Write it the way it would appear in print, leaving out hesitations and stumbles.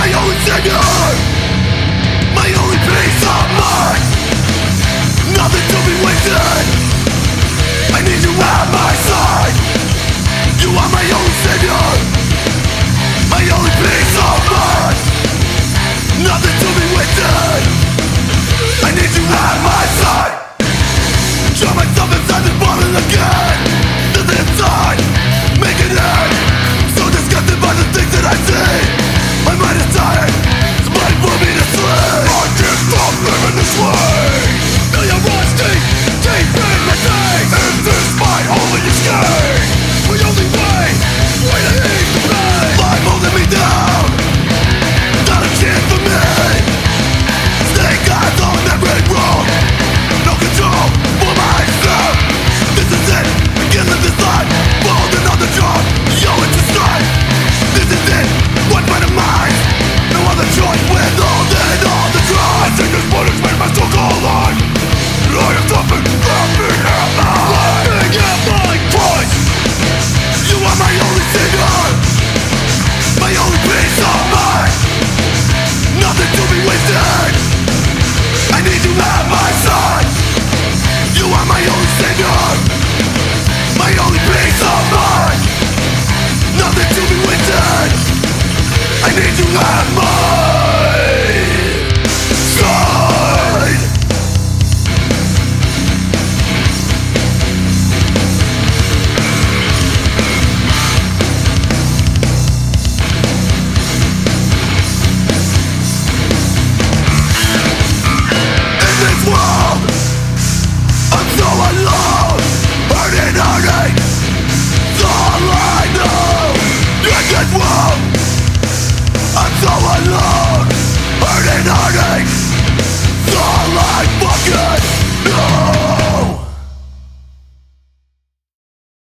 my only savior, my only peace of mind. Nothing to be wasted, I need you at my side. You are my only savior, my only peace of mind. Nothing to be wasted, I need you at my side. Draw myself inside this bottle again. This inside, make it end. So disgusted by the things that I see. My mind is tired, it's mine for me to sleep. I can't stop living this way. Feel your rusty, deep in my veins. Is this my only escape? My only way to ease the pain. Life holding me down, not a chance for me. Snake eyes on every road, no control for myself. This is it, I can't live this life, holding on the drum. Yo, it's a strife. This is it, one fight of mine. No other choice with all the drive. I think this bullets made my soul go alive. I am stopping, laughing at my voice. You are my only savior, my only peace of mind. Nothing to be wasted, I need you at my side. You are my only savior, my only peace of mind. Nothing to be wasted, I need you at my side. In this world, I'm so alone, hurting, it's all I know. In this world,